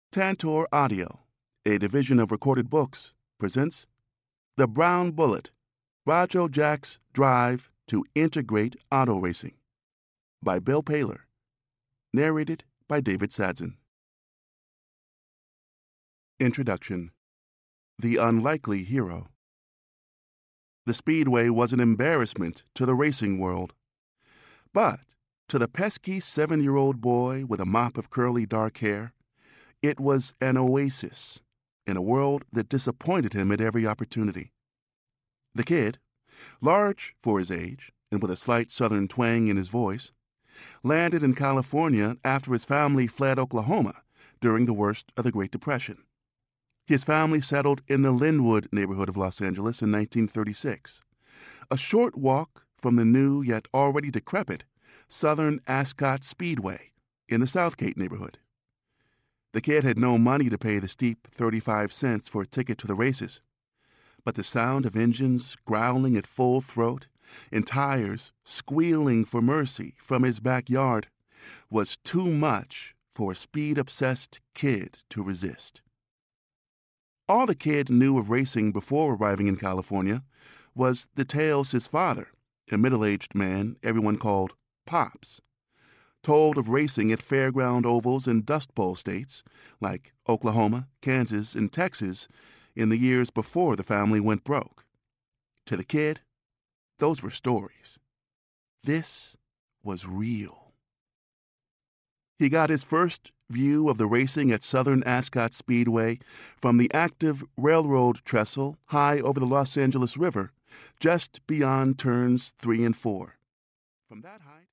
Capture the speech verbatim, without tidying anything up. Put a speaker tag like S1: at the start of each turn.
S1: Tantor Audio, a division of Recorded Books, presents The Brown Bullet, Groucho Jack's Drive to Integrate Auto Racing by Bill Paler, narrated by David Sadzin. Introduction. The Unlikely Hero. The Speedway was an embarrassment to the racing world. But to the pesky seven-year-old boy with a mop of curly dark hair, it was an oasis in a world that disappointed him at every opportunity. The kid, large for his age and with a slight southern twang in his voice, landed in California after his family fled Oklahoma during the worst of the Great Depression. His family settled in the Linwood neighborhood of Los Angeles in nineteen thirty-six, a short walk from the new yet already decrepit Southern Ascot Speedway in the Southgate neighborhood. The kid had no money to pay the steep thirty-five cents for a ticket to the races, but the sound of engines growling at full throat and tires squealing for mercy from his backyard was too much for a speed-obsessed kid to resist. All the kid knew of racing before arriving in California was the tales his father, a middle-aged man everyone called Pops, told of racing at fairground ovals in Dust Bowl states like Oklahoma, Kansas, and Texas in the years before the family went broke. To the kid, those were stories. This was real. He got his first view of the racing at Southern Ascot Speedway from the active railroad trestle high over the Los Angeles River, just beyond turns three and four. From that height,